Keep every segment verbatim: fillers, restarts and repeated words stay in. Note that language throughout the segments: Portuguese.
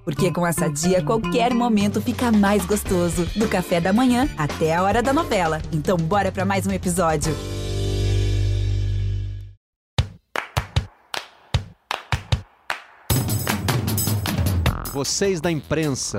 Porque com a Sadia, qualquer momento fica mais gostoso. Do café da manhã até a hora da novela. Então bora pra mais um episódio. Vocês da imprensa.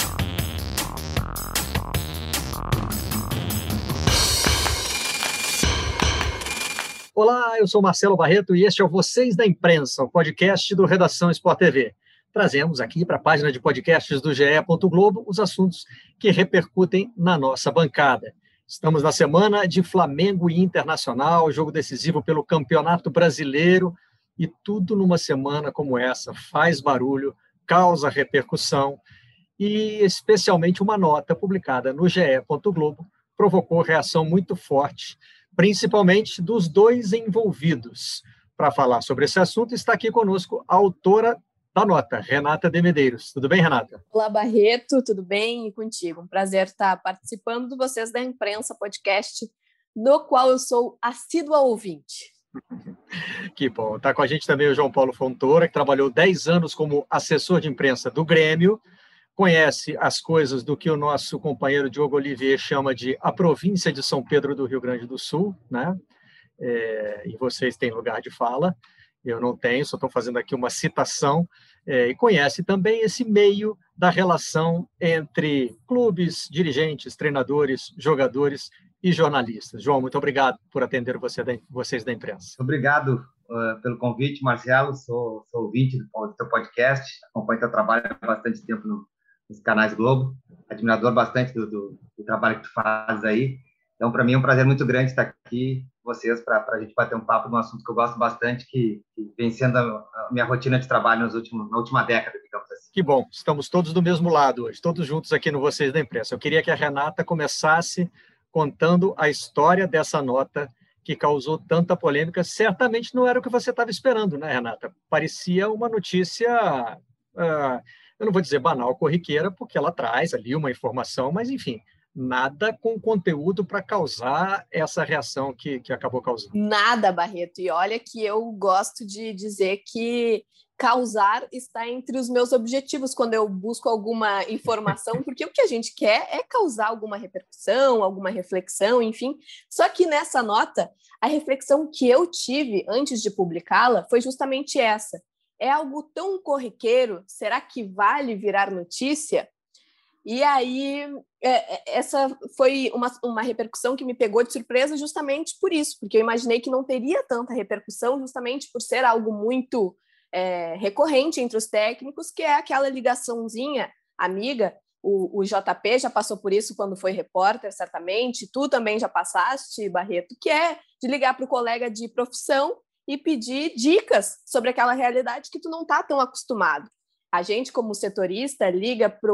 Olá, eu sou Marcelo Barreto e este é o Vocês da Imprensa, o podcast do Redação Sport T V. Trazemos aqui para a página de podcasts do G E. Globo os assuntos que repercutem na nossa bancada. Estamos na semana de Flamengo e Internacional, jogo decisivo pelo Campeonato Brasileiro, e tudo numa semana como essa faz barulho, causa repercussão, e especialmente uma nota publicada no G E. Globo provocou reação muito forte, principalmente dos dois envolvidos. Para falar sobre esse assunto, está aqui conosco a autora da nota, Renata de Medeiros. Tudo bem, Renata? Olá, Barreto, tudo bem? E contigo? Um prazer estar participando do Vocês da Imprensa podcast, do qual eu sou assídua ouvinte. Que bom. Está com a gente também o João Paulo Fontoura, que trabalhou dez anos como assessor de imprensa do Grêmio, conhece as coisas do que o nosso companheiro Diogo Olivier chama de a província de São Pedro do Rio Grande do Sul, né? É, e vocês têm lugar de fala, eu não tenho, só estou fazendo aqui uma citação, é, e conhece também esse meio da relação entre clubes, dirigentes, treinadores, jogadores e jornalistas. João, muito obrigado por atender você da, vocês da imprensa. Obrigado uh, pelo convite, Marcelo, sou, sou ouvinte do, do teu podcast, acompanho teu trabalho há bastante tempo no nos canais Globo, admirador bastante do, do, do trabalho que tu faz aí. Então, para mim é um prazer muito grande estar aqui com vocês para a gente bater um papo de um assunto que eu gosto bastante, que, que vem sendo a, a minha rotina de trabalho nos últimos, na última década, digamos assim. Que bom, estamos todos do mesmo lado hoje, todos juntos aqui no Vocês da Imprensa. Eu queria que a Renata começasse contando a história dessa nota que causou tanta polêmica. Certamente não era o que você estava esperando, né, Renata? Parecia uma notícia... Uh, eu não vou dizer banal, corriqueira, porque ela traz ali uma informação, mas, enfim, nada com conteúdo para causar essa reação que, que acabou causando. Nada, Barreto. E olha que eu gosto de dizer que causar está entre os meus objetivos quando eu busco alguma informação, porque o que a gente quer é causar alguma repercussão, alguma reflexão, enfim. Só que nessa nota, a reflexão que eu tive antes de publicá-la foi justamente essa. É algo tão corriqueiro? Será que vale virar notícia? E aí, é, essa foi uma, uma repercussão que me pegou de surpresa justamente por isso, porque eu imaginei que não teria tanta repercussão justamente por ser algo muito é, recorrente entre os técnicos, que é aquela ligaçãozinha amiga. O, o J P já passou por isso quando foi repórter, certamente. Tu também já passaste, Barreto, que é de ligar para o colega de profissão e pedir dicas sobre aquela realidade que tu não está tão acostumado. A gente, como setorista, liga para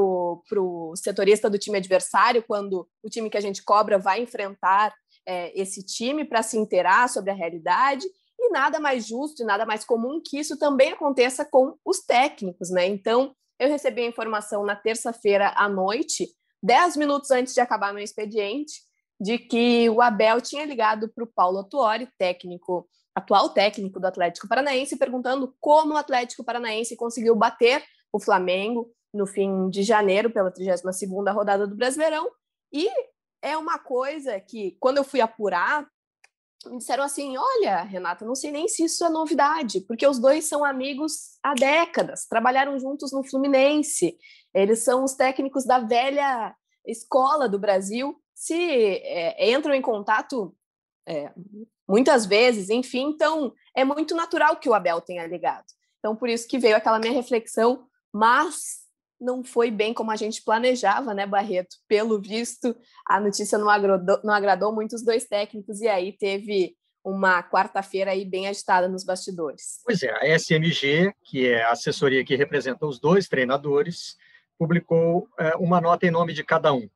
o setorista do time adversário quando o time que a gente cobra vai enfrentar é, esse time para se inteirar sobre a realidade, e nada mais justo e nada mais comum que isso também aconteça com os técnicos, né? Então, eu recebi a informação na terça-feira à noite, dez minutos antes de acabar meu expediente, de que o Abel tinha ligado para o Paulo Autuori, técnico atual técnico do Atlético Paranaense, perguntando como o Atlético Paranaense conseguiu bater o Flamengo no fim de janeiro, pela trigésima segunda rodada do Brasileirão. E é uma coisa que, quando eu fui apurar, me disseram assim, olha, Renata, não sei nem se isso é novidade, porque os dois são amigos há décadas, trabalharam juntos no Fluminense, eles são os técnicos da velha escola do Brasil, se é, entram em contato... É, muitas vezes, enfim, então é muito natural que o Abel tenha ligado. Então, por isso que veio aquela minha reflexão, mas não foi bem como a gente planejava, né, Barreto? Pelo visto, a notícia não agradou, não agradou muito os dois técnicos, e aí teve uma quarta-feira aí bem agitada nos bastidores. Pois é, a S M G, que é a assessoria que representa os dois treinadores, publicou é, uma nota em nome de cada um.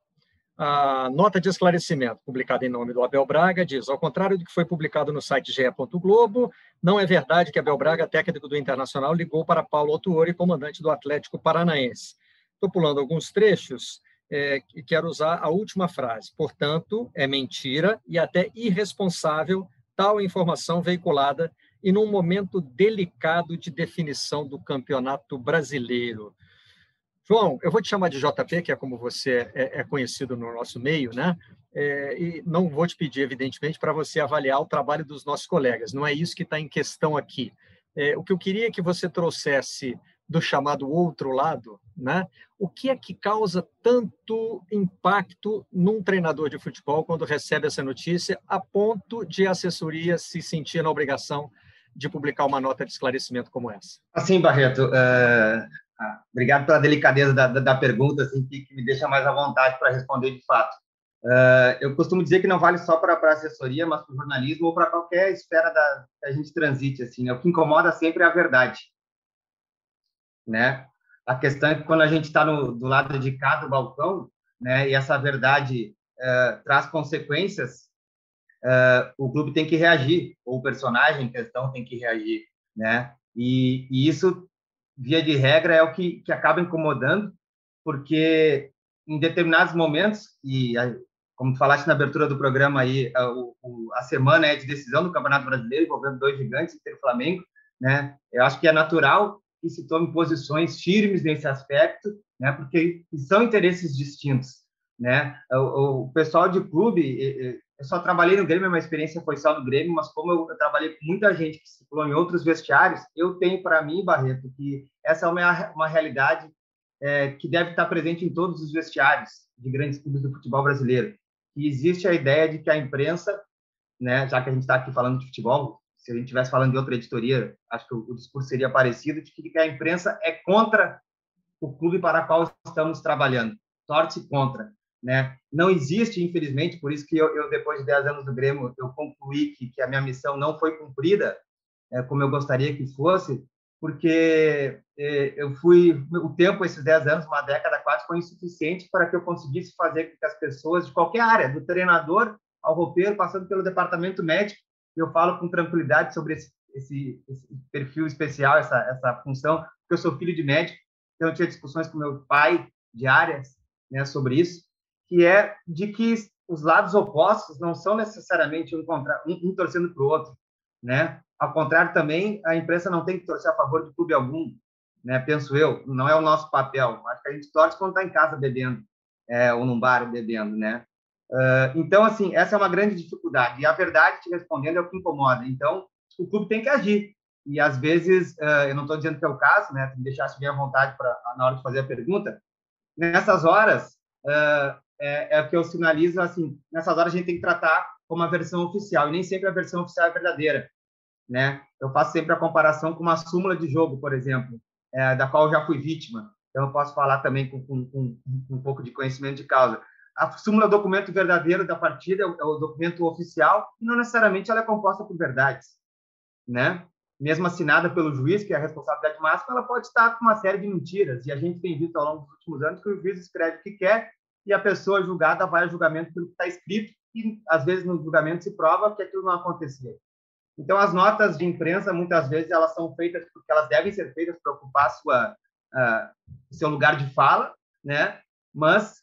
A nota de esclarecimento, publicada em nome do Abel Braga, diz, ao contrário do que foi publicado no site G E. Globo, não é verdade que Abel Braga, técnico do Internacional, ligou para Paulo Autuori, comandante do Atlético Paranaense. Estou pulando alguns trechos é, e quero usar a última frase. Portanto, é mentira e até irresponsável tal informação veiculada e num momento delicado de definição do Campeonato Brasileiro. João, eu vou te chamar de J P, que é como você é, é conhecido no nosso meio, né? É, e não vou te pedir, evidentemente, para você avaliar o trabalho dos nossos colegas. Não é isso que está em questão aqui. É, o que eu queria é que você trouxesse do chamado outro lado, né? O que é que causa tanto impacto num treinador de futebol quando recebe essa notícia, a ponto de a assessoria se sentir na obrigação de publicar uma nota de esclarecimento como essa? Assim, Barreto, uh, obrigado pela delicadeza da, da, da pergunta, assim, que, que me deixa mais à vontade para responder de fato. Uh, eu costumo dizer que não vale só para a assessoria, mas para o jornalismo ou para qualquer esfera da, que a gente transite. Assim, né? O que incomoda sempre é a verdade. Né? A questão é que quando a gente está do lado de cá do balcão, né, e essa verdade uh, traz consequências, uh, o clube tem que reagir, ou o personagem em questão tem que reagir. Né? E, e isso, via de regra, é o que, que acaba incomodando, porque em determinados momentos, e como tu falaste na abertura do programa aí, a, o, a semana é de decisão do Campeonato Brasileiro, envolvendo dois gigantes, Inter e Flamengo, né? Eu acho que é natural que se tome posições firmes nesse aspecto, né? Porque são interesses distintos, né? O, o pessoal de clube, eu só trabalhei no Grêmio, minha experiência foi só no Grêmio, mas como eu, eu trabalhei com muita gente que circulou em outros vestiários, eu tenho para mim, Barreto, que essa é uma, uma realidade é, que deve estar presente em todos os vestiários de grandes clubes do futebol brasileiro. E existe a ideia de que a imprensa, né, já que a gente está aqui falando de futebol, se a gente estivesse falando de outra editoria, acho que o, o discurso seria parecido, de que a imprensa é contra o clube para o qual estamos trabalhando, torce contra. Né? Não existe, infelizmente, por isso que eu, eu depois de dez anos do Grêmio, eu concluí que, que a minha missão não foi cumprida é, como eu gostaria que fosse, porque é, eu fui, o tempo, esses dez anos, uma década quase, foi insuficiente para que eu conseguisse fazer com que as pessoas de qualquer área, do treinador ao roupeiro, passando pelo departamento médico, eu falo com tranquilidade sobre esse, esse, esse perfil especial, essa, essa função, porque eu sou filho de médico, então eu tinha discussões com meu pai diárias, né, sobre isso, que é de que os lados opostos não são necessariamente um, contra, um, um torcendo para o outro, né? Ao contrário, também, a imprensa não tem que torcer a favor de clube algum, né? Penso eu, não é o nosso papel. Acho que a gente torce quando está em casa bebendo, é, ou num bar bebendo, né? Uh, então, assim, essa é uma grande dificuldade. E a verdade, te respondendo, é o que incomoda. Então, o clube tem que agir. E, às vezes, uh, eu não estou dizendo que é o caso, né? Se me deixasse bem à vontade pra, na hora de fazer a pergunta. Nessas horas, uh, é, é o que eu sinalizo, assim, nessas horas a gente tem que tratar como a versão oficial. E nem sempre a versão oficial é verdadeira. Né? Eu faço sempre a comparação com uma súmula de jogo, por exemplo, é, da qual eu já fui vítima. Então, eu posso falar também com, com, com, com um pouco de conhecimento de causa. A súmula é o documento verdadeiro da partida, é o, é o documento oficial, e não necessariamente ela é composta por verdades. Né? Mesmo assinada pelo juiz, que é a responsabilidade máxima, ela pode estar com uma série de mentiras. E a gente tem visto ao longo dos últimos anos que o juiz escreve o que quer e a pessoa julgada vai a julgamento pelo que está escrito, e às vezes no julgamento se prova que aquilo não aconteceu. Então, as notas de imprensa, muitas vezes, elas são feitas porque elas devem ser feitas para ocupar sua, uh, seu lugar de fala, né? Mas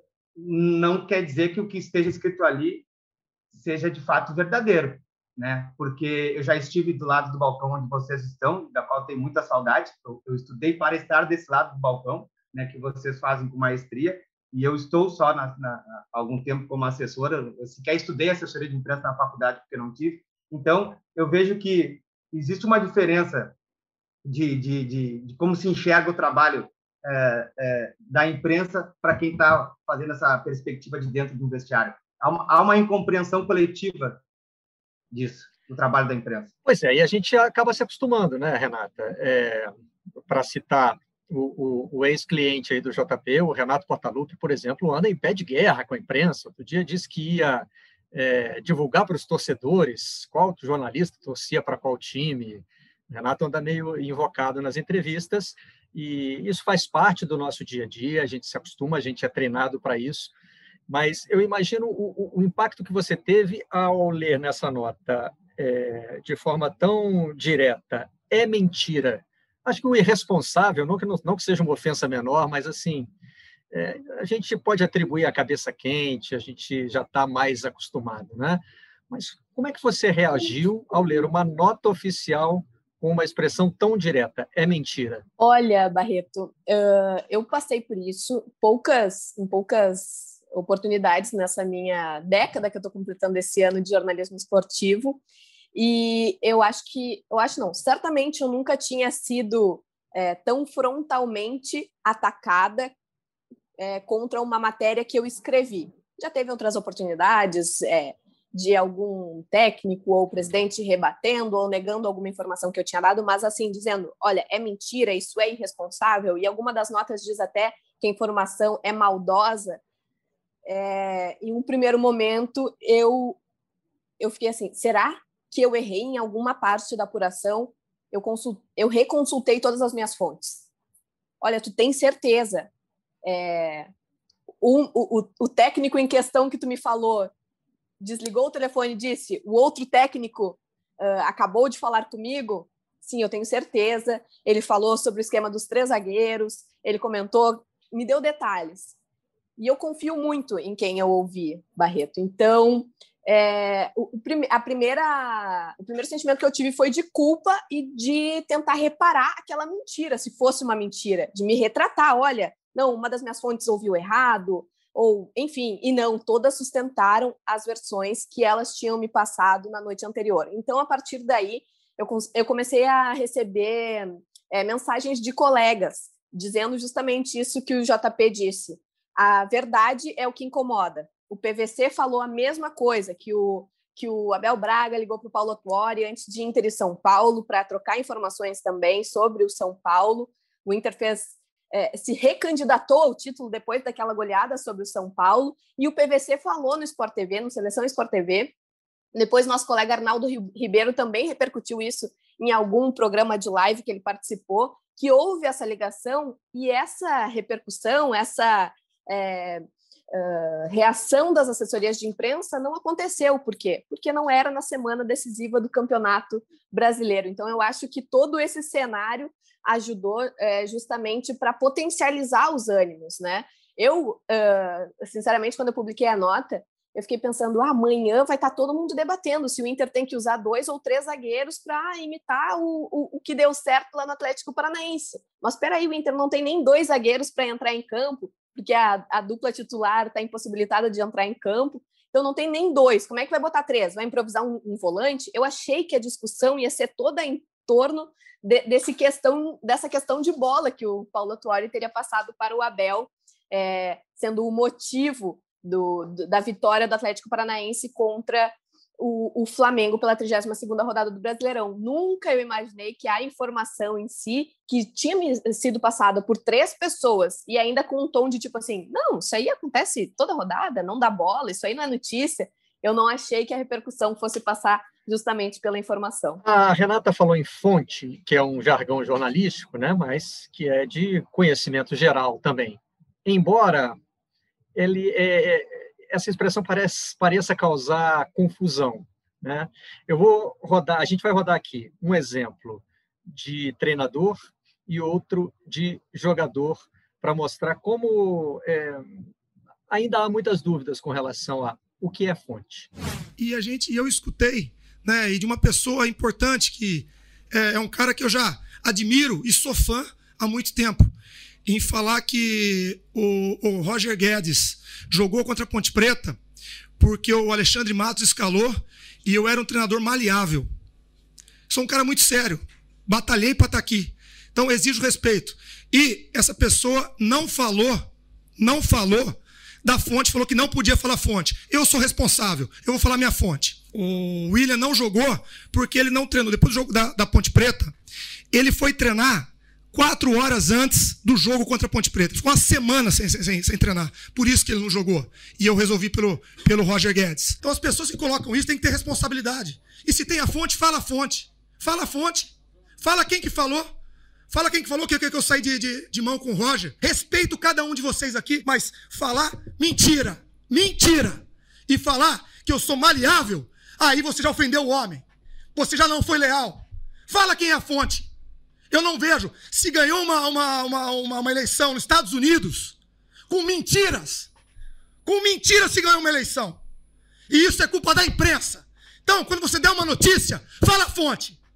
não quer dizer que o que esteja escrito ali seja, de fato, verdadeiro, né? Porque eu já estive do lado do balcão onde vocês estão, da qual tenho muita saudade. Eu, eu estudei para estar desse lado do balcão, né, que vocês fazem com maestria, e eu estou só na, na, há algum tempo como assessora. Eu sequer estudei assessoria de imprensa na faculdade, porque não tive. Então, eu vejo que existe uma diferença de, de, de, de como se enxerga o trabalho é, é, da imprensa para quem está fazendo essa perspectiva de dentro do vestiário. Há uma, há uma incompreensão coletiva disso, do trabalho da imprensa. Pois é, e a gente acaba se acostumando, né, Renata? É, para citar o, o, o ex-cliente aí do J P, o Renato Portaluppi, por exemplo, anda em pé de guerra com a imprensa. Outro dia disse que ia É, divulgar para os torcedores qual jornalista torcia para qual time. O Renato anda meio invocado nas entrevistas e isso faz parte do nosso dia a dia, a gente se acostuma, a gente é treinado para isso, mas eu imagino o, o impacto que você teve ao ler nessa nota é, de forma tão direta. É mentira. Acho que o irresponsável, não que, não, não que seja uma ofensa menor, mas assim, É, a gente pode atribuir a cabeça quente, a gente já está mais acostumado, né? Mas como é que você reagiu ao ler uma nota oficial com uma expressão tão direta? É mentira. Olha, Barreto, uh, eu passei por isso poucas, em poucas oportunidades nessa minha década que eu estou completando esse ano de jornalismo esportivo, e eu acho que, eu acho não, certamente eu nunca tinha sido é, tão frontalmente atacada é, contra uma matéria que eu escrevi. Já teve outras oportunidades é, de algum técnico ou presidente rebatendo ou negando alguma informação que eu tinha dado, mas assim, dizendo, olha, é mentira, isso é irresponsável, e alguma das notas diz até que a informação é maldosa. É, em um primeiro momento, eu, eu fiquei assim, será que eu errei em alguma parte da apuração? Eu, consult, eu reconsultei todas as minhas fontes. Olha, tu tem certeza? É, o, o, o técnico em questão que tu me falou desligou o telefone e disse, o outro técnico uh, acabou de falar comigo? Sim, eu tenho certeza. Ele falou sobre o esquema dos três zagueiros, ele comentou, me deu detalhes. E eu confio muito em quem eu ouvi, Barreto. Então, é, o, a primeira, o primeiro sentimento que eu tive foi de culpa e de tentar reparar aquela mentira, se fosse uma mentira, de me retratar. Olha, não, uma das minhas fontes ouviu errado, ou, enfim, e não, todas sustentaram as versões que elas tinham me passado na noite anterior. Então, a partir daí, eu, eu comecei a receber é, mensagens de colegas, dizendo justamente isso que o J P disse. A verdade é o que incomoda. O P V C falou a mesma coisa, que o, que o Abel Braga ligou para o Paulo Tuori antes de Inter e São Paulo para trocar informações também sobre o São Paulo. O Inter fez... É, se recandidatou ao título depois daquela goleada sobre o São Paulo, e o P V C falou no Sport T V, no Seleção Sport T V. Depois, nosso colega Arnaldo Ribeiro também repercutiu isso em algum programa de live que ele participou, que houve essa ligação, e essa repercussão, essa é, uh, reação das assessorias de imprensa não aconteceu. Por quê? Porque não era na semana decisiva do Campeonato Brasileiro. Então, eu acho que todo esse cenário ajudou é, justamente para potencializar os ânimos, né? Eu, uh, sinceramente, quando eu publiquei a nota, eu fiquei pensando, ah, amanhã vai estar todo mundo debatendo se o Inter tem que usar dois ou três zagueiros para imitar o, o, o que deu certo lá no Atlético Paranaense. Mas espera aí, o Inter não tem nem dois zagueiros para entrar em campo, porque a, a dupla titular está impossibilitada de entrar em campo, então não tem nem dois. Como é que vai botar três? Vai improvisar um, um volante? Eu achei que a discussão ia ser toda em torno de, desse questão, dessa questão de bola que o Paulo Tuori teria passado para o Abel, é, sendo o motivo do, do, da vitória do Atlético Paranaense contra o, o Flamengo pela trigésima segunda rodada do Brasileirão. Nunca eu imaginei que a informação em si, que tinha sido passada por três pessoas, e ainda com um tom de tipo assim, não, isso aí acontece toda rodada, não dá bola, isso aí não é notícia. Eu não achei que a repercussão fosse passar justamente pela informação. A Renata falou em fonte, que é um jargão jornalístico, né, mas que é de conhecimento geral também. Embora ele, é, essa expressão parece, pareça causar confusão, né? Eu vou rodar, a gente vai rodar aqui um exemplo de treinador e outro de jogador para mostrar como é, ainda há muitas dúvidas com relação a o que é fonte. E a gente, eu escutei, né, e de uma pessoa importante que é, é um cara que eu já admiro e sou fã há muito tempo, em falar que o, o Roger Guedes jogou contra a Ponte Preta porque o Alexandre Matos escalou e eu era um treinador maleável. Sou um cara muito sério, batalhei para estar aqui, então exijo respeito. E essa pessoa não falou, não falou da fonte, falou que não podia falar fonte. Eu sou responsável, eu vou falar minha fonte. O William não jogou porque ele não treinou. Depois do jogo da, da Ponte Preta, ele foi treinar quatro horas antes do jogo contra a Ponte Preta. Ele ficou uma semana sem, sem, sem treinar. Por isso que ele não jogou. E eu resolvi pelo, pelo Roger Guedes. Então as pessoas que colocam isso têm que ter responsabilidade. E se tem a fonte, fala a fonte. Fala a fonte. Fala quem que falou. Fala quem que falou que, que, que eu saí de, de, de mão com o Roger. Respeito cada um de vocês aqui, mas falar mentira. Mentira. E falar que eu sou maleável, aí você já ofendeu o homem. Você já não foi leal. Fala quem é a fonte. Eu não vejo. Se ganhou uma, uma, uma, uma, uma eleição nos Estados Unidos, com mentiras. Com mentiras se ganhou uma eleição. E isso é culpa da imprensa. Então, quando você der uma notícia, fala a fonte.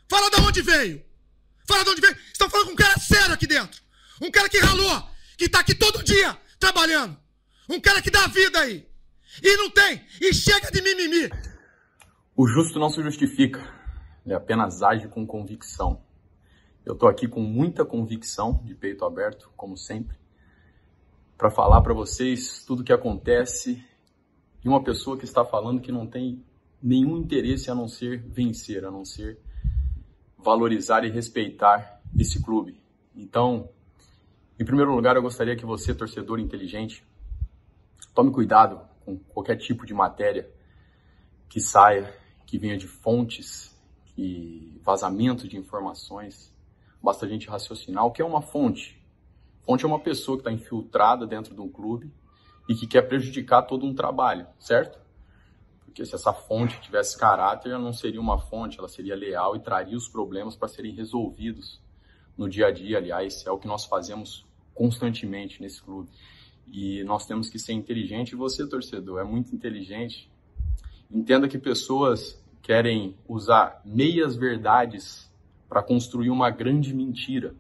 Fala de onde veio. Fala de onde veio. Estão falando com um cara sério aqui dentro. Um cara que ralou, que tá aqui todo dia trabalhando. Um cara que dá vida aí. E não tem. E chega de mimimi. O justo não se justifica. Ele apenas age com convicção. Eu tô aqui com muita convicção, de peito aberto, como sempre, para falar para vocês tudo o que acontece de uma pessoa que está falando que não tem nenhum interesse a não ser vencer, a não ser valorizar e respeitar esse clube. Então, em primeiro lugar, eu gostaria que você, torcedor inteligente, tome cuidado com qualquer tipo de matéria que saia, que venha de fontes, que vazamento de informações. Basta a gente raciocinar o que é uma fonte. Fonte é uma pessoa que está infiltrada dentro de um clube e que quer prejudicar todo um trabalho, certo? Porque se essa fonte tivesse caráter, ela não seria uma fonte, ela seria leal e traria os problemas para serem resolvidos no dia a dia. Aliás, é o que nós fazemos constantemente nesse clube. E nós temos que ser inteligentes, e você, torcedor, é muito inteligente. Entenda que pessoas querem usar meias verdades para construir uma grande mentira.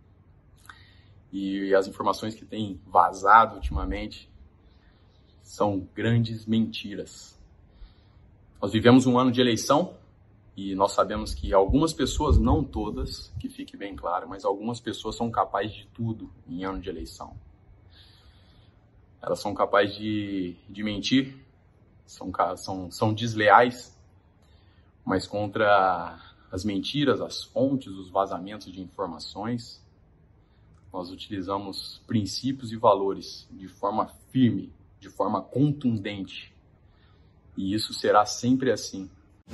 E as informações que têm vazado ultimamente são grandes mentiras. Nós vivemos um ano de eleição e nós sabemos que algumas pessoas, não todas, que fique bem claro, mas algumas pessoas são capazes de tudo em ano de eleição. Elas são capazes de, de mentir, são, são, são desleais, mas contra as mentiras, as fontes, os vazamentos de informações, nós utilizamos princípios e valores de forma firme, de forma contundente. E isso será sempre assim.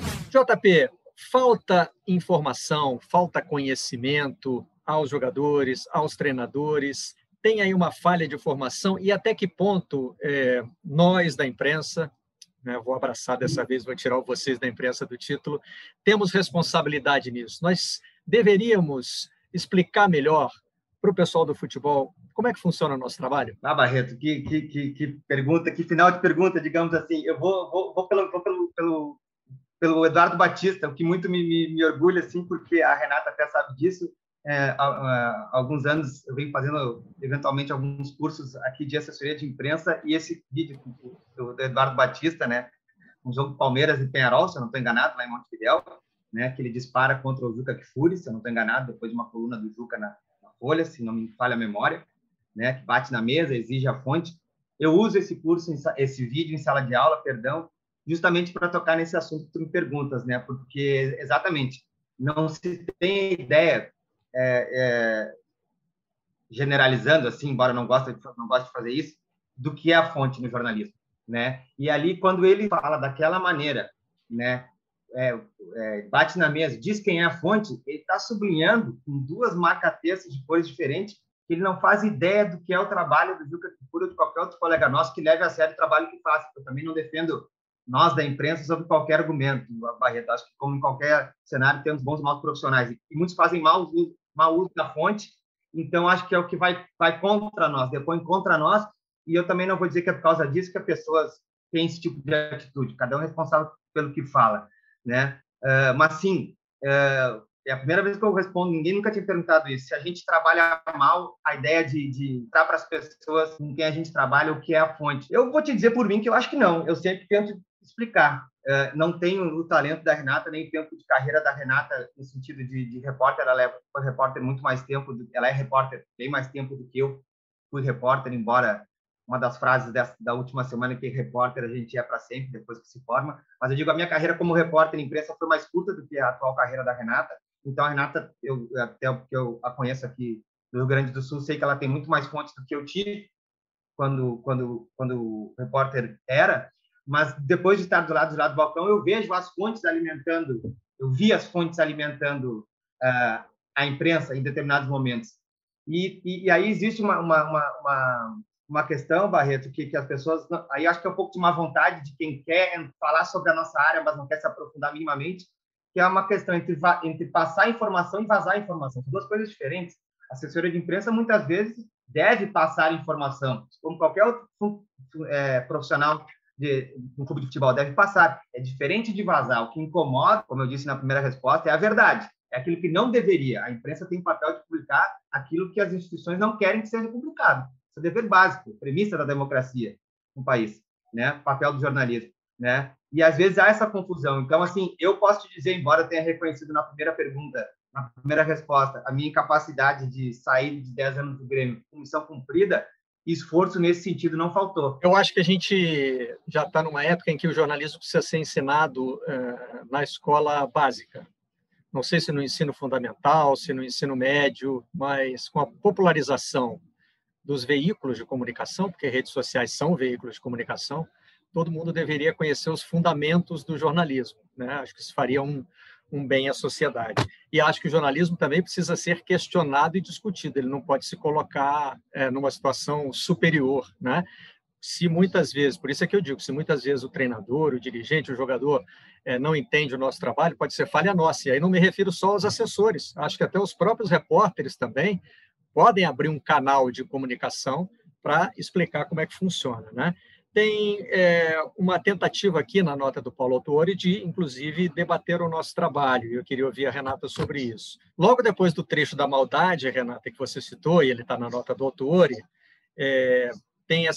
J P, falta informação, falta conhecimento aos jogadores, aos treinadores. Tem aí uma falha de formação e até que ponto é, nós da imprensa, né, vou abraçar dessa vez, vou tirar vocês da imprensa do título, temos responsabilidade nisso. Nós deveríamos explicar melhor para o pessoal do futebol como é que funciona o nosso trabalho? Ah, Barreto, que, que, que, que pergunta, que final de pergunta, digamos assim. Eu vou, vou, vou, pelo, vou pelo, pelo, pelo Eduardo Batista, o que muito me, me, me orgulha, assim, porque a Renata até sabe disso. É, há, há alguns anos eu venho fazendo, eventualmente, alguns cursos aqui de assessoria de imprensa, e esse vídeo do, do Eduardo Batista, né, um jogo Palmeiras e Peñarol, se eu não estou enganado, lá em Montevidéu, né, que ele dispara contra o Juca Kfouri, se eu não estou enganado, depois de uma coluna do Juca na, na Folha, se não me falha a memória, né, que bate na mesa, exige a fonte. Eu uso esse curso, esse vídeo em sala de aula, perdão, justamente para tocar nesse assunto que tu me perguntas, né, porque, exatamente, não se tem ideia, é, é, generalizando, assim, embora eu não goste, não goste de fazer isso, do que é a fonte no jornalismo, né? E ali, quando ele fala daquela maneira, né, é, é, bate na mesa, diz quem é a fonte, ele está sublinhando com duas marca-textos de cores diferentes que ele não faz ideia do que é o trabalho do Juca Kfouri ou de qualquer outro colega nosso que leve a sério o trabalho que faz. Eu também não defendo nós da imprensa sobre qualquer argumento, Barreto. Acho que, como em qualquer cenário, temos bons e maus profissionais. E muitos fazem mau uso, mau uso da fonte, então acho que é o que vai, vai contra nós, depõe contra nós, e eu também não vou dizer que é por causa disso que as pessoas têm esse tipo de atitude. Cada um é responsável pelo que fala, né? Uh, mas, sim, uh, é a primeira vez que eu respondo, ninguém nunca tinha perguntado isso. Se a gente trabalha mal, a ideia de, de dar para as pessoas com quem a gente trabalha o que é a fonte. Eu vou te dizer por mim que eu acho que não. Eu sempre tento explicar. Uh, não tenho o talento da Renata, nem o tempo de carreira da Renata no sentido de, de repórter. Ela é, foi repórter muito mais tempo, do, ela é repórter bem mais tempo do que eu fui repórter, embora uma das frases dessa, da última semana que repórter a gente é para sempre, depois que se forma. Mas eu digo, a minha carreira como repórter em imprensa foi mais curta do que a atual carreira da Renata. Então, a Renata, eu, até porque eu a conheço aqui do Rio Grande do Sul, sei que ela tem muito mais fontes do que eu tive quando, quando, quando repórter era, mas depois de estar do lado, do lado do balcão, eu vejo as fontes alimentando, eu vi as fontes alimentando uh, a imprensa em determinados momentos. E, e, e aí existe uma, uma, uma, uma questão, Barreto, que, que as pessoas... Aí acho que é um pouco de má vontade de quem quer falar sobre a nossa área, mas não quer se aprofundar minimamente, que é uma questão entre, entre passar informação e vazar informação. São duas coisas diferentes. A assessoria de imprensa, muitas vezes, deve passar informação, como qualquer outro é, profissional de um clube de futebol deve passar. É diferente de vazar. O que incomoda, como eu disse na primeira resposta, é a verdade. É aquilo que não deveria. A imprensa tem o papel de publicar aquilo que as instituições não querem que seja publicado. Isso é dever básico, premissa da democracia no país, né? Papel do jornalismo, né? E às vezes há essa confusão. Então, assim, eu posso te dizer, embora eu tenha reconhecido na primeira pergunta, na primeira resposta, a minha incapacidade de sair de dez anos do Grêmio com missão cumprida, esforço nesse sentido não faltou. Eu acho que a gente já está numa época em que o jornalismo precisa ser ensinado uh, na escola básica. Não sei se no ensino fundamental, se no ensino médio, mas com a popularização dos veículos de comunicação, porque redes sociais são veículos de comunicação, todo mundo deveria conhecer os fundamentos do jornalismo, né? Acho que isso faria um, um bem à sociedade. E acho que o jornalismo também precisa ser questionado e discutido. Ele não pode se colocar é, numa situação superior, né? Se muitas vezes, por isso é que eu digo, se muitas vezes o treinador, o dirigente, o jogador é, não entende o nosso trabalho, pode ser falha nossa. E aí não me refiro só aos assessores. Acho que até os próprios repórteres também podem abrir um canal de comunicação para explicar como é que funciona, né? Tem é, uma tentativa aqui na nota do Paulo Autuori de, inclusive, debater o nosso trabalho. Eu queria ouvir a Renata sobre isso. Logo depois do trecho da maldade, Renata, que você citou, e ele está na nota do Autuori, é, tem a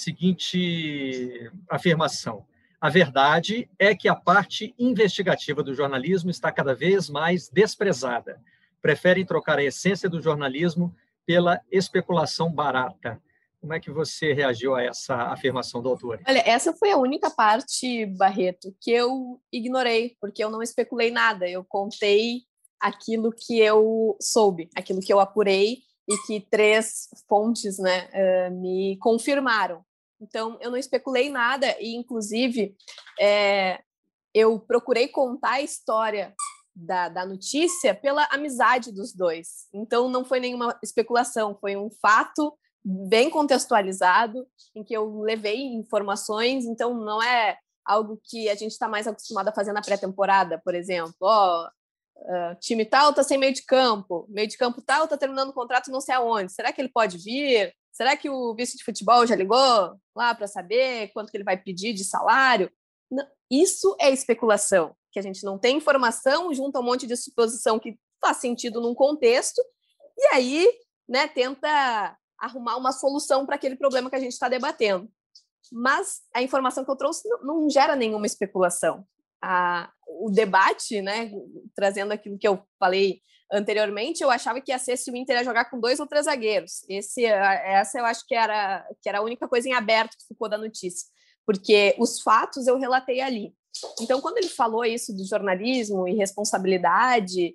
seguinte afirmação. A verdade é que a parte investigativa do jornalismo está cada vez mais desprezada. Preferem trocar a essência do jornalismo pela especulação barata. Como é que você reagiu a essa afirmação do autor? Olha, essa foi a única parte, Barreto, que eu ignorei, porque eu não especulei nada. Eu contei aquilo que eu soube, aquilo que eu apurei e que três fontes, né, uh, me confirmaram. Então, eu não especulei nada e, inclusive, é, eu procurei contar a história da, da notícia pela amizade dos dois. Então, não foi nenhuma especulação, foi um fato bem contextualizado, em que eu levei informações, então não é algo que a gente está mais acostumado a fazer na pré-temporada, por exemplo. Ó, uh, time tal está sem meio de campo, meio de campo tal está terminando o contrato não sei aonde, será que ele pode vir? Será que o vice de futebol já ligou lá para saber quanto que ele vai pedir de salário? Não, isso é especulação, que a gente não tem informação, junta um monte de suposição que faz sentido num contexto, e aí, né, tenta arrumar uma solução para aquele problema que a gente está debatendo. Mas a informação que eu trouxe não, não gera nenhuma especulação. A, o debate, né, trazendo aquilo que eu falei anteriormente, eu achava que ia ser se o Inter ia jogar com dois ou três zagueiros. Esse, essa eu acho que era, que era a única coisa em aberto que ficou da notícia, porque os fatos eu relatei ali. Então, quando ele falou isso do jornalismo e responsabilidade,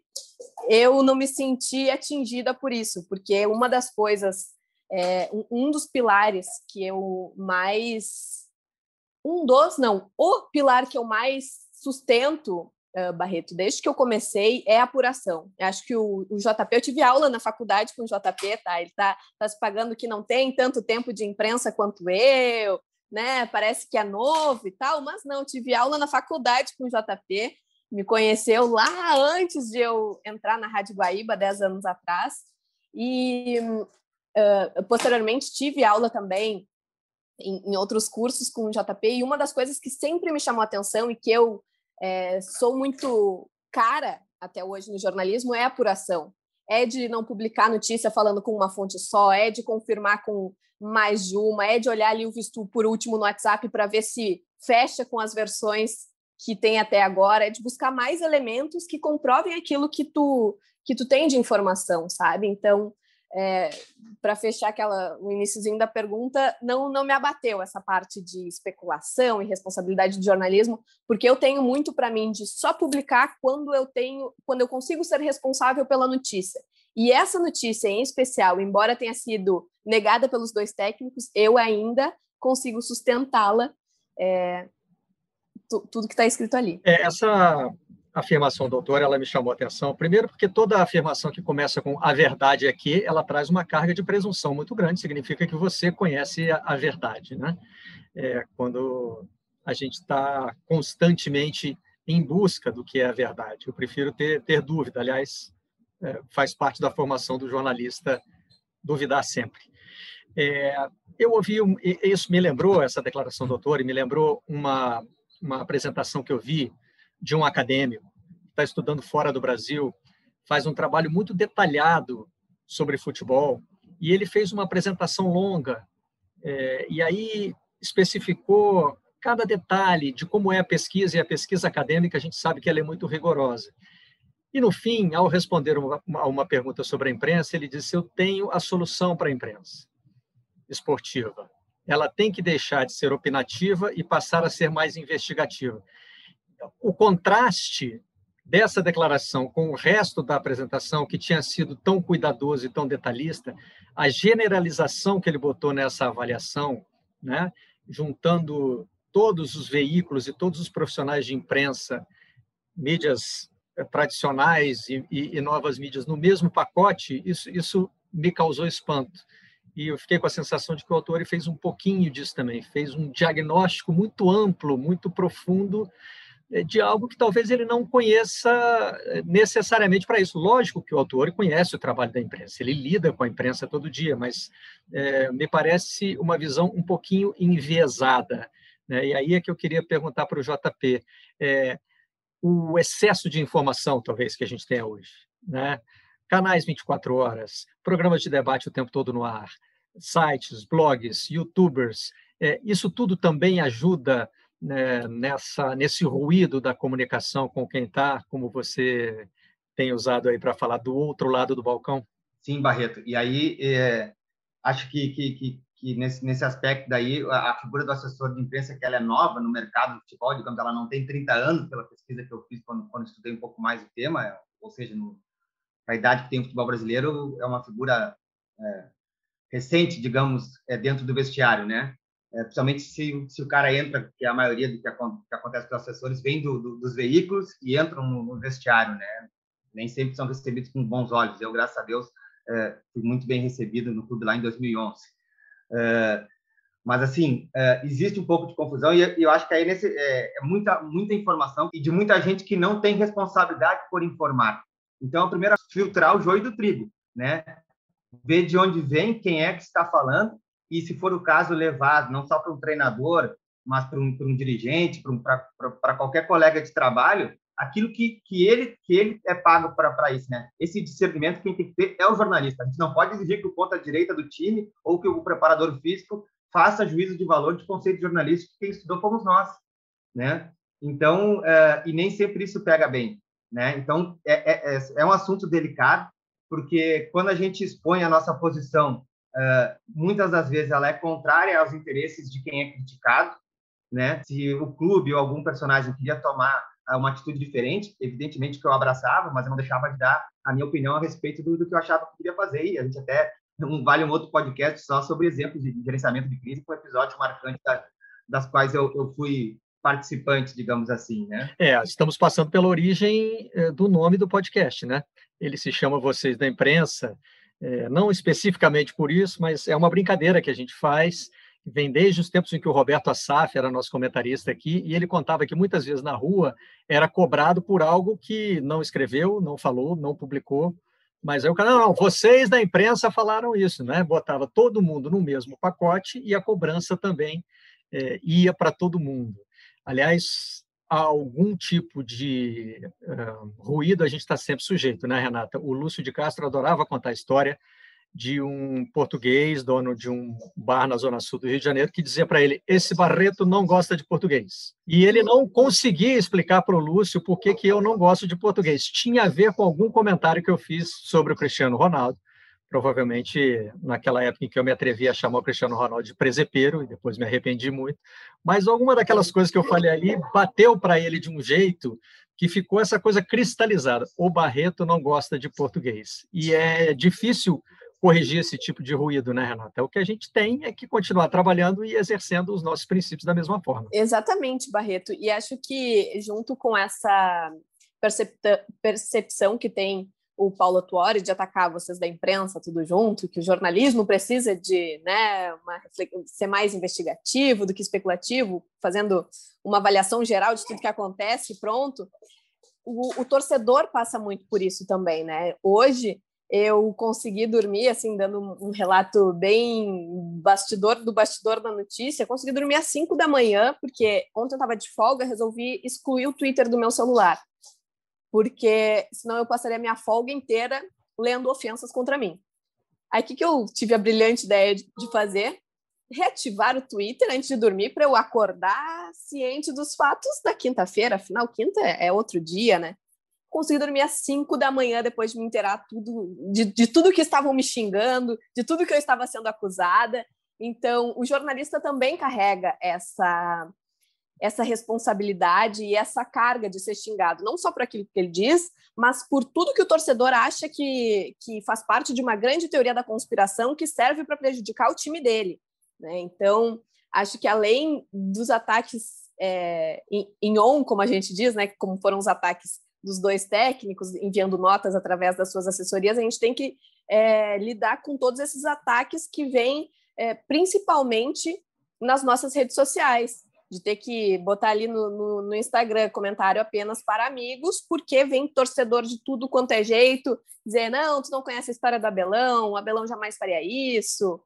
eu não me senti atingida por isso, porque uma das coisas É, um dos pilares que eu mais... Um dos, não, o pilar que eu mais sustento, uh, Barreto, desde que eu comecei, é a apuração. Eu acho que o, o J P, eu tive aula na faculdade com o J P, tá? Ele tá, tá se pagando que não tem tanto tempo de imprensa quanto eu, né? Parece que é novo e tal, mas não, tive aula na faculdade com o J P, me conheceu lá antes de eu entrar na Rádio Guaíba, dez anos atrás, e... Uh, posteriormente tive aula também em, em outros cursos com o J P, e uma das coisas que sempre me chamou a atenção e que eu é, sou muito cara até hoje no jornalismo é a apuração. É de não publicar notícia falando com uma fonte só, é de confirmar com mais de uma, é de olhar ali o visto por último no WhatsApp para ver se fecha com as versões que tem até agora, é de buscar mais elementos que comprovem aquilo que tu, que tu tem de informação, sabe? Então, É, para fechar aquela, o iniciozinho da pergunta, não, não me abateu essa parte de especulação e responsabilidade de jornalismo, porque eu tenho muito para mim de só publicar quando eu tenho, quando eu consigo ser responsável pela notícia. E essa notícia em especial, embora tenha sido negada pelos dois técnicos, eu ainda consigo sustentá-la, é, tu, tudo que está escrito ali. É, essa A afirmação do autor, ela me chamou a atenção, primeiro porque toda afirmação que começa com a verdade aqui, ela traz uma carga de presunção muito grande, significa que você conhece a, a verdade, né? É, quando a gente está constantemente em busca do que é a verdade. Eu prefiro ter, ter dúvida, aliás, é, faz parte da formação do jornalista duvidar sempre. É, eu ouvi, um, isso me lembrou, essa declaração do autor, e me lembrou uma, uma apresentação que eu vi de um acadêmico que está estudando fora do Brasil, faz um trabalho muito detalhado sobre futebol, e ele fez uma apresentação longa, é, e aí especificou cada detalhe de como é a pesquisa, e a pesquisa acadêmica, a gente sabe que ela é muito rigorosa. E, no fim, ao responder uma, uma pergunta sobre a imprensa, ele disse: eu tenho a solução para a imprensa esportiva. Ela tem que deixar de ser opinativa e passar a ser mais investigativa. O contraste dessa declaração com o resto da apresentação, que tinha sido tão cuidadoso e tão detalhista, a generalização que ele botou nessa avaliação, né, juntando todos os veículos e todos os profissionais de imprensa, mídias tradicionais e, e, e novas mídias no mesmo pacote, isso, isso me causou espanto. E eu fiquei com a sensação de que o autor ele fez um pouquinho disso também, fez um diagnóstico muito amplo, muito profundo, de algo que talvez ele não conheça necessariamente para isso. Lógico que o autor conhece o trabalho da imprensa, ele lida com a imprensa todo dia, mas é, me parece uma visão um pouquinho enviesada, né? E aí é que eu queria perguntar para o J P, é, o excesso de informação, talvez, que a gente tenha hoje, né? Canais vinte e quatro horas, programas de debate o tempo todo no ar, sites, blogs, youtubers, é, isso tudo também ajuda, né, nessa, nesse ruído da comunicação com quem está, como você tem usado aí para falar do outro lado do balcão? Sim, Barreto. E aí, é, acho que, que, que, que nesse, nesse aspecto daí, a, a figura do assessor de imprensa, que ela é nova no mercado do futebol, digamos, ela não tem trinta anos, pela pesquisa que eu fiz quando, quando estudei um pouco mais o tema, ou seja, no, a idade que tem o futebol brasileiro, é uma figura é, recente, digamos, é, dentro do vestiário, né? É, principalmente se, se o cara entra, que a maioria do que, que acontece com os assessores vem do, do, dos veículos e entram no, no vestiário, né? Nem sempre são recebidos com bons olhos. Eu, graças a Deus, é, fui muito bem recebido no clube lá em dois mil e onze. É, mas, assim, é, existe um pouco de confusão e eu acho que aí nesse, é, é muita, muita informação e de muita gente que não tem responsabilidade por informar. Então, primeiro, filtrar o joio do trigo, né? Ver de onde vem, quem é que está falando e, se for o caso, levar não só para um treinador, mas para um, para um dirigente, para, um, para, para qualquer colega de trabalho, aquilo que, que, ele, que ele é pago para isso, né? Esse discernimento quem tem que ter é o jornalista. A gente não pode exigir que o ponta-direita do time ou que o preparador físico faça juízo de valor de conceito jornalístico que quem estudou fomos nós, né? Então, é, e nem sempre isso pega bem, né? Então, é, é, é um assunto delicado, porque quando a gente expõe a nossa posição, uh, muitas das vezes ela é contrária aos interesses de quem é criticado, né? Se o clube ou algum personagem queria tomar uh, uma atitude diferente, evidentemente que eu abraçava, mas eu não deixava de dar a minha opinião a respeito do, do que eu achava que queria fazer. E a gente até um, vale um outro podcast só sobre exemplos de gerenciamento de crise, com episódios marcantes da, das quais eu, eu fui participante, digamos assim, né? É, estamos passando pela origem é, do nome do podcast, né? Ele se chama Vocês da Imprensa, é, não especificamente por isso, mas é uma brincadeira que a gente faz, vem desde os tempos em que o Roberto Assaf era nosso comentarista aqui, e ele contava que muitas vezes na rua era cobrado por algo que não escreveu, não falou, não publicou, mas aí o cara, não, não, vocês da imprensa falaram isso, né? Botava todo mundo no mesmo pacote e a cobrança também é, ia para todo mundo. Aliás, a algum tipo de uh, ruído a gente está sempre sujeito, né, Renata? O Lúcio de Castro adorava contar a história de um português, dono de um bar na Zona Sul do Rio de Janeiro, que dizia para ele, esse Barreto não gosta de português. E ele não conseguia explicar para o Lúcio por que, que eu não gosto de português. Tinha a ver com algum comentário que eu fiz sobre o Cristiano Ronaldo, provavelmente naquela época em que eu me atrevi a chamar o Cristiano Ronaldo de presepeiro, e depois me arrependi muito, mas alguma daquelas coisas que eu falei ali bateu para ele de um jeito que ficou essa coisa cristalizada. O Barreto não gosta de português. E é difícil corrigir esse tipo de ruído, né, Renata? O que a gente tem é que continuar trabalhando e exercendo os nossos princípios da mesma forma. Exatamente, Barreto. E acho que, junto com essa percep- percepção que tem o Paulo Tuori de atacar vocês da imprensa, tudo junto, que o jornalismo precisa de, né, uma, ser mais investigativo do que especulativo, fazendo uma avaliação geral de tudo que acontece, pronto. O, o torcedor passa muito por isso também, né? Hoje eu consegui dormir, assim, dando um, um relato bem bastidor do bastidor da notícia, consegui dormir às cinco da manhã, porque ontem eu estava de folga, resolvi excluir o Twitter do meu celular. porque senão eu passaria a minha folga inteira lendo ofensas contra mim. Aí o que, que eu tive a brilhante ideia de, de fazer? Reativar o Twitter antes de dormir para eu acordar ciente dos fatos da quinta-feira. Afinal, quinta é outro dia, né? Consegui dormir às cinco da manhã depois de me inteirar tudo, de, de tudo que estavam me xingando, de tudo que eu estava sendo acusada. Então, o jornalista também carrega essa, essa responsabilidade e essa carga de ser xingado, não só por aquilo que ele diz, mas por tudo que o torcedor acha que, que faz parte de uma grande teoria da conspiração que serve para prejudicar o time dele, né? Então, acho que além dos ataques é, em, em on, como a gente diz, né, como foram os ataques dos dois técnicos, enviando notas através das suas assessorias, a gente tem que é, lidar com todos esses ataques que vêm é, principalmente nas nossas redes sociais, de ter que botar ali no, no, no Instagram comentário apenas para amigos, porque vem torcedor de tudo quanto é jeito, dizer, não, tu não conhece a história do Abelão, o Abelão jamais faria isso,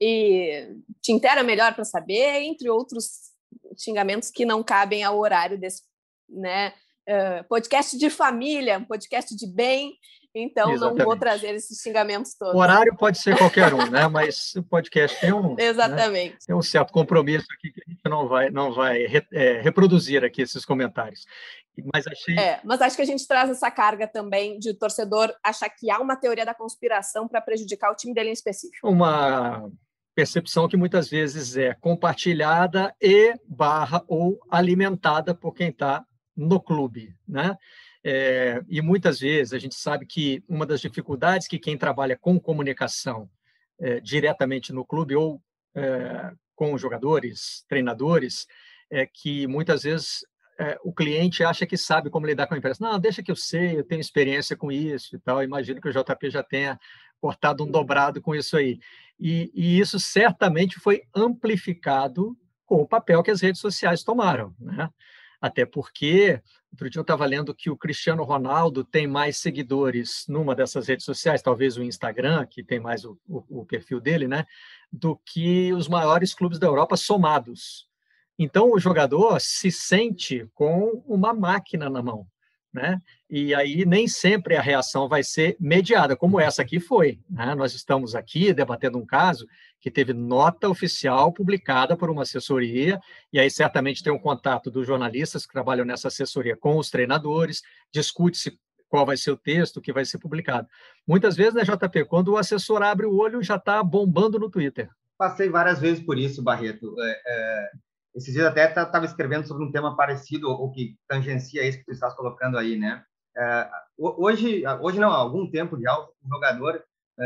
e te inteira melhor para saber, entre outros xingamentos que não cabem ao horário desse, né, uh, podcast de família, um podcast de bem, então Exatamente. Não vou trazer esses xingamentos todos. O horário pode ser qualquer um, né? Mas o podcast tem um, Exatamente. Né? Tem um certo compromisso aqui que a gente não vai, não vai re, é, reproduzir aqui esses comentários. Mas, achei... é, mas acho que a gente traz essa carga também de o torcedor achar que há uma teoria da conspiração para prejudicar o time dele em específico. Uma percepção que muitas vezes é compartilhada e barra ou alimentada por quem está no clube, né? É, e muitas vezes a gente sabe que uma das dificuldades que quem trabalha com comunicação é, diretamente no clube ou é, com jogadores, treinadores, é que muitas vezes é, o cliente acha que sabe como lidar com a empresa. Não, deixa que eu sei, eu tenho experiência com isso e tal. Imagino que o J P já tenha cortado um dobrado com isso aí. E, e isso certamente foi amplificado com o papel que as redes sociais tomaram, né? Até porque, outro dia eu estava lendo que o Cristiano Ronaldo tem mais seguidores numa dessas redes sociais, talvez o Instagram, que tem mais o, o, o perfil dele, né, do que os maiores clubes da Europa somados. Então, o jogador se sente com uma máquina na mão, né? E aí nem sempre a reação vai ser mediada, como essa aqui foi, né? Nós estamos aqui debatendo um caso que teve nota oficial publicada por uma assessoria, e aí certamente tem um contato dos jornalistas que trabalham nessa assessoria com os treinadores, discute-se qual vai ser o texto que vai ser publicado. Muitas vezes, né, J P, quando o assessor abre o olho, já está bombando no Twitter. Passei várias vezes por isso, Barreto. É, é, esses dias até estava escrevendo sobre um tema parecido, ou que tangencia isso que tu estás colocando aí, né? É, hoje, hoje não, há algum tempo já, o jogador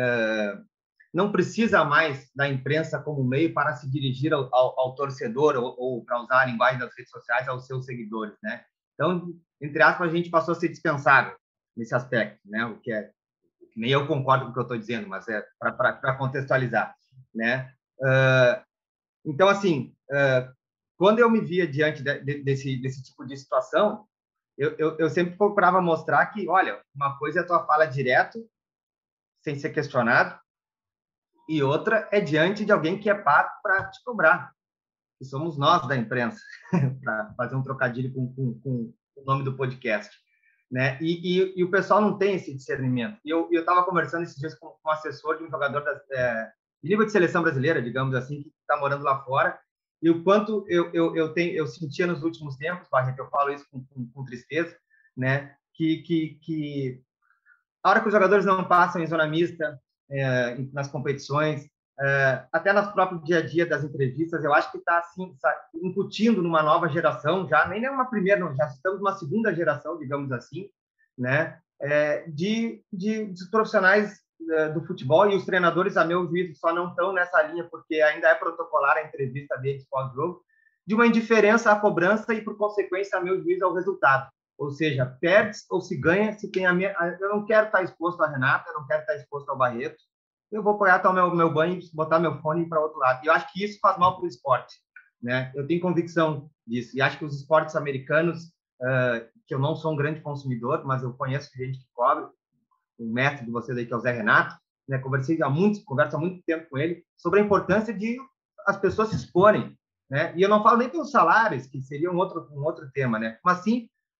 é, não precisa mais da imprensa como meio para se dirigir ao, ao, ao torcedor ou, ou para usar a linguagem das redes sociais aos seus seguidores, né? Então, entre aspas, a gente passou a ser dispensável nesse aspecto, né? O que é, nem eu concordo com o que eu estou dizendo, mas é para contextualizar, né? Uh, então, assim, uh, quando eu me via diante de, de, desse, desse tipo de situação, eu, eu, eu sempre procurava mostrar que, olha, uma coisa é a tua fala direto, sem ser questionado, e outra é diante de alguém que é pago para te cobrar, que somos nós da imprensa, para fazer um trocadilho com, com, com o nome do podcast, né? E, e, e o pessoal não tem esse discernimento. E eu estava conversando esses dias com, com um assessor de um jogador da, é, de nível de seleção brasileira, digamos assim, que está morando lá fora, e o quanto eu, eu, eu, tenho, eu sentia nos últimos tempos, Barreto, eu falo isso com, com, com tristeza, né? Que, que, que a hora que os jogadores não passam em zona mista, é, nas competições, é, até no próprio dia a dia das entrevistas, eu acho que está assim, incutindo numa nova geração, já nem é uma primeira, não, já estamos numa segunda geração, digamos assim, né? É, de, de, de profissionais é, do futebol, e os treinadores, a meu juízo, só não estão nessa linha porque ainda é protocolar a entrevista deles pós-jogo, de uma indiferença à cobrança e, por consequência, a meu juízo, ao resultado. Ou seja, perde ou se ganha, se tem a minha... Eu não quero estar exposto à Renata, eu não quero estar exposto ao Barreto, eu vou apoiar até o meu, meu banho, botar meu fone e ir para outro lado. E eu acho que isso faz mal para o esporte, né? Eu tenho convicção disso. E acho que os esportes americanos, uh, que eu não sou um grande consumidor, mas eu conheço gente que cobre, o mestre de vocês aí, que é o Zé Renato, né? Conversei há muito, converso há muito tempo com ele sobre a importância de as pessoas se exporem, né? E eu não falo nem pelos salários, que seria um outro, um outro tema, né? Mas sim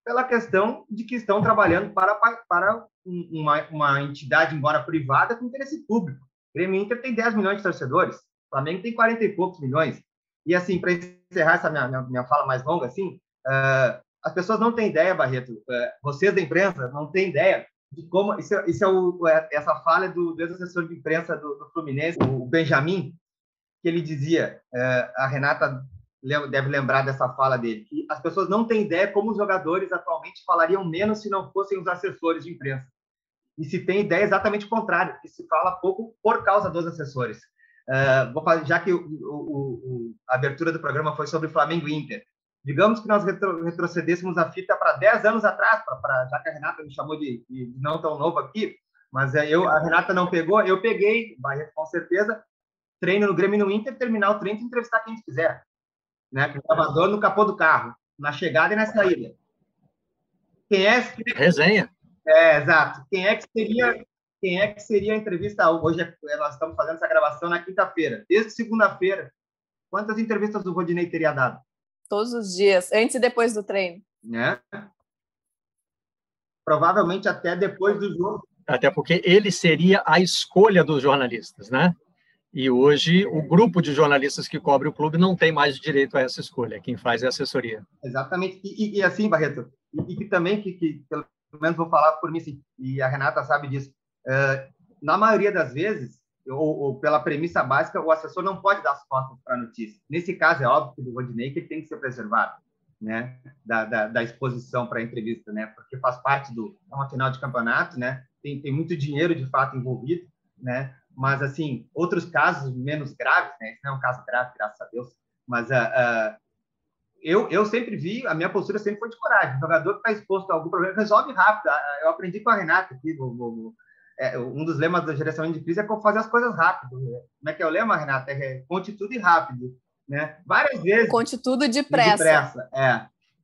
pela questão de que estão trabalhando para, para uma, uma entidade, embora privada, com interesse público. O Grêmio Inter tem dez milhões de torcedores, o Flamengo tem quarenta e poucos milhões. E, assim, para encerrar essa minha, minha, minha fala mais longa, assim, uh, as pessoas não têm ideia, Barreto, uh, vocês da imprensa não têm ideia de como... Isso, isso é o, essa fala do, do ex-assessor de imprensa do, do Fluminense, o Benjamin, que ele dizia, uh, a Renata deve lembrar dessa fala dele, que as pessoas não têm ideia como os jogadores atualmente falariam menos se não fossem os assessores de imprensa. E se tem ideia exatamente o contrário, que se fala pouco por causa dos assessores. Uh, vou fazer, já que o, o, o, a abertura do programa foi sobre Flamengo e Inter, digamos que nós retro, retrocedêssemos a fita para dez anos atrás, pra, pra, já que a Renata me chamou de, de não tão novo aqui, mas eu, a Renata não pegou, eu peguei, Barreto, com certeza, treino no Grêmio e no Inter, terminar o treino e entrevistar quem quiser. Né, que gravador no capô do carro, na chegada e na saída. Quem é que... Resenha. É, exato. Quem é que seria, quem é que seria a entrevista? Hoje nós estamos fazendo essa gravação na quinta-feira. Desde segunda-feira, quantas entrevistas o Rodinei teria dado? Todos os dias, antes e depois do treino. Né? Provavelmente até depois do jogo. Até porque ele seria a escolha dos jornalistas, né? E hoje o grupo de jornalistas que cobre o clube não tem mais direito a essa escolha. Quem faz é a assessoria. Exatamente. E, e, e assim, Barreto, e, e que também, que, que pelo menos vou falar por mim, sim, e a Renata sabe disso, uh, na maioria das vezes, ou, ou pela premissa básica, o assessor não pode dar as costas para a notícia. Nesse caso, é óbvio que do Rodinei que ele tem que ser preservado, né? Da, da, da exposição para a entrevista, né? Porque faz parte do é uma final de campeonato, né? Tem, tem muito dinheiro, de fato, envolvido, né? Mas, assim, outros casos menos graves, né? Esse não é um caso grave, graças a Deus, mas uh, uh, eu, eu sempre vi, a minha postura sempre foi de coragem. O jogador que está exposto a algum problema, resolve rápido. Eu aprendi com a Renata aqui, no, no, no, é, um dos lemas do gerenciamento de crise é fazer as coisas rápido. Como é que é o lema, Renata? É conte tudo e rápido, né? Várias vezes... Conte tudo depressa. Depressa, é.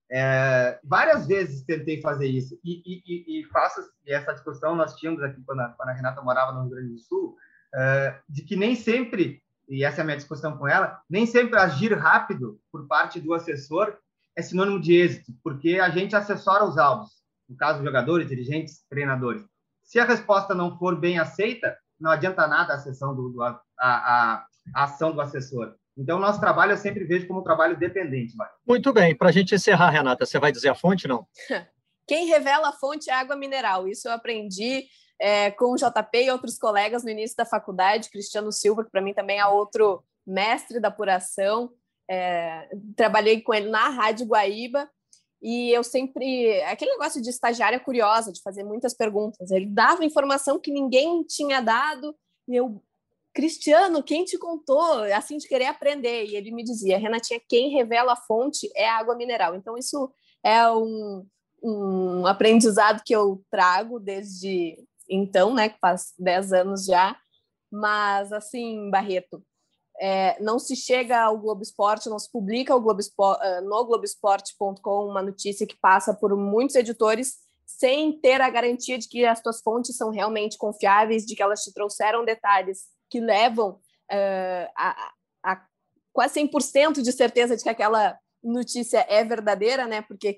É, várias vezes tentei fazer isso. E, e, e, e faço, e essa discussão nós tínhamos aqui quando a, quando a Renata morava no Rio Grande do Sul, Uh, de que nem sempre, e essa é a minha discussão com ela, nem sempre agir rápido por parte do assessor é sinônimo de êxito, porque a gente assessora os alvos, no caso, jogadores, dirigentes, treinadores. Se a resposta não for bem aceita, não adianta nada a, sessão do, do, a, a, a ação do assessor. Então, nosso trabalho eu sempre vejo como um trabalho dependente. Mário. Muito bem. Para a gente encerrar, Renata, você vai dizer a fonte, não? Quem revela a fonte é água mineral. Isso eu aprendi é, com o J P e outros colegas no início da faculdade. Cristiano Silva, que para mim também é outro mestre da apuração. É, trabalhei com ele na Rádio Guaíba e eu sempre... Aquele negócio de estagiária curiosa, de fazer muitas perguntas. Ele dava informação que ninguém tinha dado e eu... Cristiano, quem te contou? Assim, de querer aprender. E ele me dizia, Renatinha, quem revela a fonte é a água mineral. Então, isso é um, um aprendizado que eu trago desde então, né, que faz dez anos já. Mas, assim, Barreto, é, não se chega ao Globo Esporte, não se publica ao Globo Espor- no Globoesporte ponto com uma notícia que passa por muitos editores sem ter a garantia de que as tuas fontes são realmente confiáveis, de que elas te trouxeram detalhes que levam uh, a, a quase cem por cento de certeza de que aquela notícia é verdadeira, né? Porque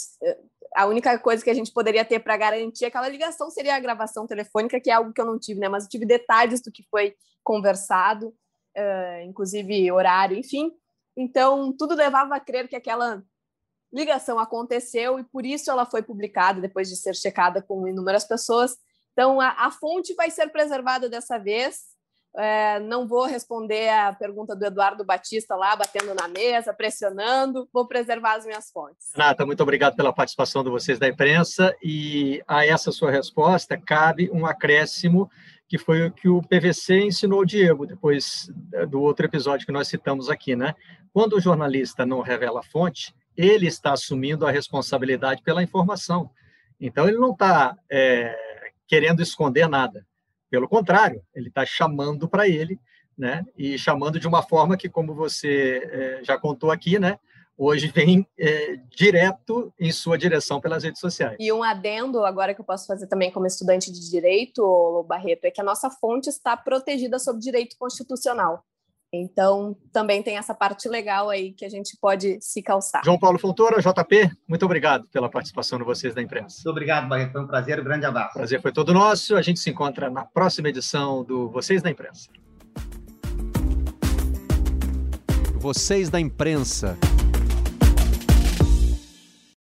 a única coisa que a gente poderia ter para garantir aquela ligação seria a gravação telefônica, que é algo que eu não tive, né? Mas eu tive detalhes do que foi conversado, uh, inclusive horário, enfim. Então, tudo levava a crer que aquela ligação aconteceu e por isso ela foi publicada depois de ser checada com inúmeras pessoas. Então, a, a fonte vai ser preservada dessa vez. É, não vou responder a pergunta do Eduardo Batista lá, batendo na mesa, pressionando, vou preservar as minhas fontes. Renata, muito obrigado pela participação de vocês da imprensa e a essa sua resposta cabe um acréscimo que foi o que o P V C ensinou ao Diego, depois do outro episódio que nós citamos aqui, né? Quando o jornalista não revela a fonte, ele está assumindo a responsabilidade pela informação. Então, ele não está é, querendo esconder nada. Pelo contrário, ele está chamando para ele, né? E chamando de uma forma que, como você é, já contou aqui, né? Hoje vem é, direto em sua direção pelas redes sociais. E um adendo, agora que eu posso fazer também como estudante de direito, Barreto, é que a nossa fonte está protegida sob direito constitucional. Então, também tem essa parte legal aí que a gente pode se calçar. João Paulo Fontoura, J P, muito obrigado pela participação de vocês da imprensa. Muito obrigado, Barreto. Foi um prazer, um grande abraço. O prazer foi todo nosso. A gente se encontra na próxima edição do Vocês da Imprensa. Vocês da Imprensa.